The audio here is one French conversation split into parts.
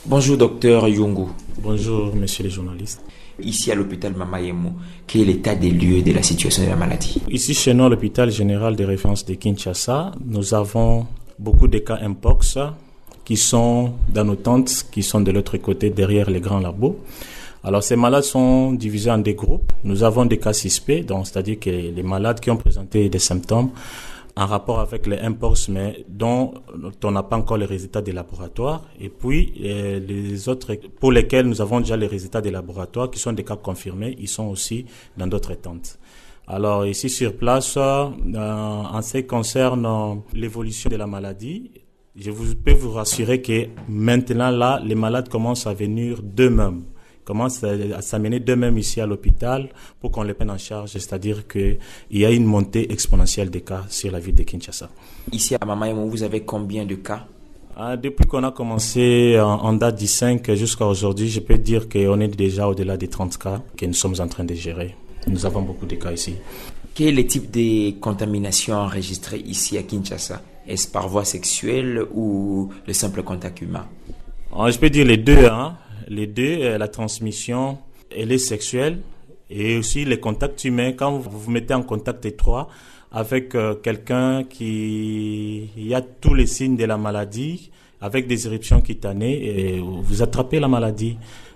Bonjour docteur Yungu. Bonjour messieurs les journalistes. Ici à l'hôpital Mama Yemo, quel est l'état des lieux de la situation de la maladie? Ici chez nous, à l'hôpital général de référence de Kinshasa, nous avons beaucoup de cas Mpox qui sont dans nos tentes, qui sont de l'autre côté derrière les grands labos. Alors ces malades sont divisés en des groupes. Nous avons des cas suspects, donc c'est-à-dire que les malades qui ont présenté des symptômes en rapport avec les Mpox, mais dont on n'a pas encore les résultats des laboratoires. Et puis, les autres pour lesquels nous avons déjà les résultats des laboratoires, qui sont des cas confirmés, ils sont aussi dans d'autres tentes. Alors, ici sur place, en ce qui concerne l'évolution de la maladie, peux vous rassurer que maintenant, là, les malades commencent à venir d'eux-mêmes. Commencent à s'amener d'eux-mêmes ici à l'hôpital pour qu'on les prenne en charge, c'est-à-dire qu'il y a une montée exponentielle des cas sur la ville de Kinshasa. Ici à Mama Yemo, vous avez combien de cas? Depuis qu'on a commencé en date du 5 jusqu'à aujourd'hui, je peux dire qu'on est déjà au-delà des 30 cas que nous sommes en train de gérer. Nous avons beaucoup de cas ici. Quel est le type de contamination enregistrée ici à Kinshasa? Est-ce par voie sexuelle ou le simple contact humain? Je peux dire les deux, Les deux, la transmission, elle est sexuelle et aussi les contacts humains. Quand vous vous mettez en contact étroit avec quelqu'un qui a tous les signes de la maladie, avec des éruptions cutanées, et vous attrapez la maladie.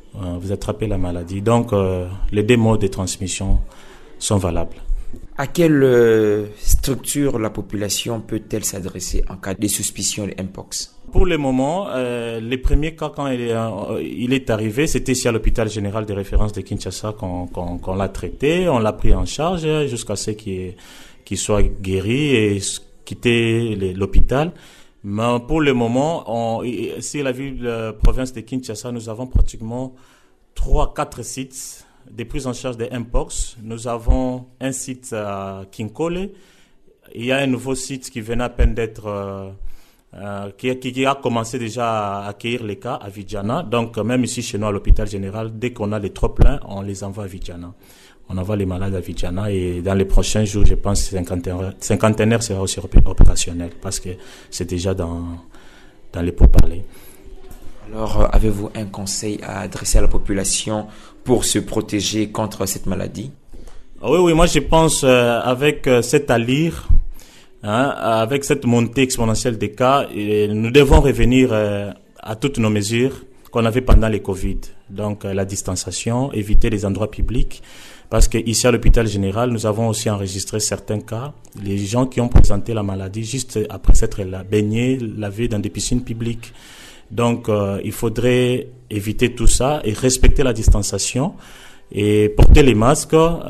Donc, les deux modes de transmission sont valables. À quelle structure la population peut-elle s'adresser en cas de suspicion de Mpox? Pour le moment, les premiers cas, quand il est arrivé, c'était ici à l'hôpital général de référence de Kinshasa qu'on l'a traité. On l'a pris en charge jusqu'à ce qu'il soit guéri et quitter l'hôpital. Mais pour le moment, ici à la province de Kinshasa, nous avons pratiquement 3-4 sites de prise en charge des Mpox. Nous avons un site à Kinkole. Il y a un nouveau site qui venait à peine d'être... qui a commencé déjà à accueillir les cas à Vidjana. Donc, même ici, chez nous, à l'hôpital général, dès qu'on a les trop pleins, on les envoie à Vidjana. On envoie les malades à Vidjana et dans les prochains jours, je pense que cinquantenaire sera aussi opérationnel parce que c'est déjà dans les pourparlers. Alors, avez-vous un conseil à adresser à la population pour se protéger contre cette maladie? Oui, moi je pense avec cette allure, avec cette montée exponentielle des cas, nous devons revenir à toutes nos mesures qu'on avait pendant les Covid. Donc la distanciation, éviter les endroits publics, parce qu'ici à l'hôpital général, nous avons aussi enregistré certains cas, les gens qui ont présenté la maladie juste après s'être baignés, lavés dans des piscines publiques. Donc il faudrait éviter tout ça et respecter la distanciation et porter les masques,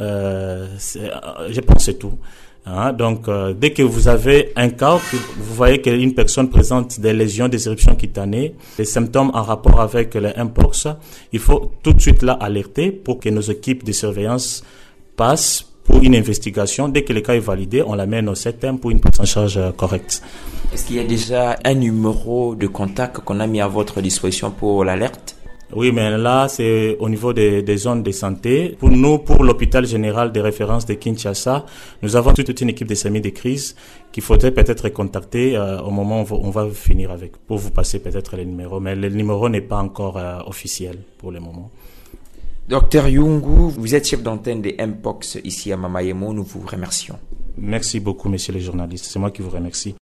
je pense que c'est tout. Donc, dès que vous avez un cas, vous voyez qu'une personne présente des lésions, des éruptions cutanées, des symptômes en rapport avec les Mpox, il faut tout de suite là alerter pour que nos équipes de surveillance passent pour une investigation. Dès que le cas est validé, on l'amène au CETEM pour une prise en charge correcte. Est-ce qu'il y a déjà un numéro de contact qu'on a mis à votre disposition pour l'alerte? Oui, mais là, c'est au niveau des zones de santé. Pour nous, pour l'hôpital général de référence de Kinshasa, nous avons toute une équipe de semis de crise qu'il faudrait peut-être contacter au moment où on va finir avec, pour vous passer peut-être les numéros. Mais le numéro n'est pas encore officiel pour le moment. Docteur Yungu, vous êtes chef d'antenne de Mpox ici à Mama Yemo. Nous vous remercions. Merci beaucoup, messieurs les journalistes. C'est moi qui vous remercie.